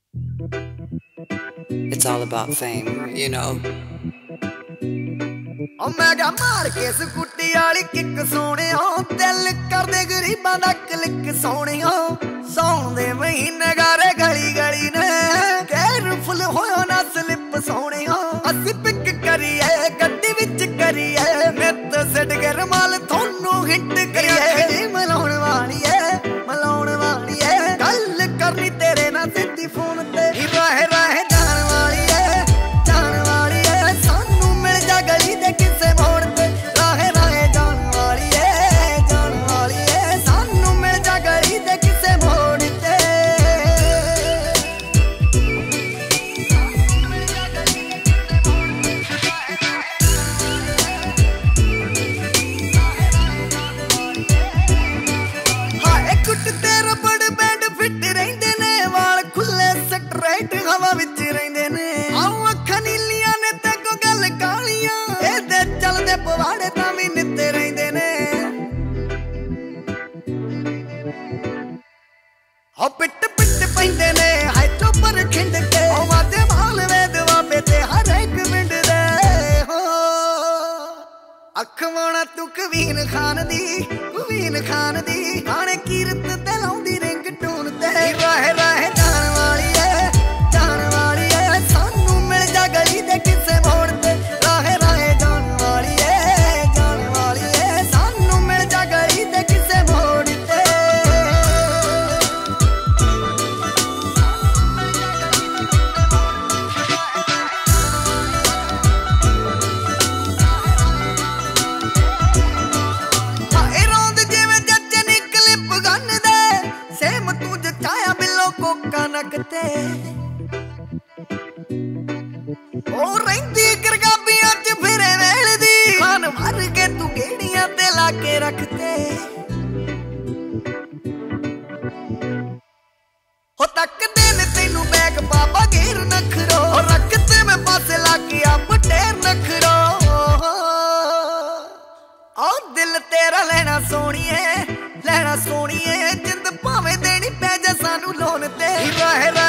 It's all about fame, you know. मैं क्या मार के स्कूटी वाली किक सोनिया दिल कर दे गरीबां दा क्लिक सोनिया सौण दे महीने गारे गली गली ने केयरफुल होयो ना स्लिप सोनिया असी पिक करिए गड्डी विच करिए नित सिट के रमाल थोनू हिट करिए मलाउण वाली है गल करनी तेरे ना सिद्धी फोन ते रह रह जान वाली है सानू मिल जा गली दे किसे मोड़ ते रह रह जान वाली है सानू मिल जा गली दे किसे मोड़ ते हाय कुट तेरा बड़ बैंड फिट रहिंदे ने वाल खुले स्ट्रेट हवा विच रहिंदे ने आऊ अखां नीलियां ने ते को गल कालियां एदे चलदे पवाड़े तां भी नित्ते रहिंदे ने हो पिट पिट पैंदे ने हाय चोपर खिंड के ओ वादे माल वेदवा पे ते हर एक मिंड दे हो अख वाणा तू कवीन खान दी गाने कीरत ते लाउंदी रिंग टून ते रह रह जान वाली है सानू मिल जा गली दे किसे मोड़ ते रह रह जान वाली है सानू मिल जा गली दे किसे मोड़ ते हाय रौंद जिवें जੱਜ नी क्लिप गन दे सेम तू जचाया बिलो कोका नकते ओ रहिंदी करगाबियां च फिरे वेलदी खान भर के तू गेड़ियां ते लाके रखते हो तक देन तेनू बैग बाबा घेर नखरो रखते में पासे लाके अब टेर नखरो ओ दिल तेरा लेना सोनिए जिंद भावें देनी पै जा सानू लोन ते रह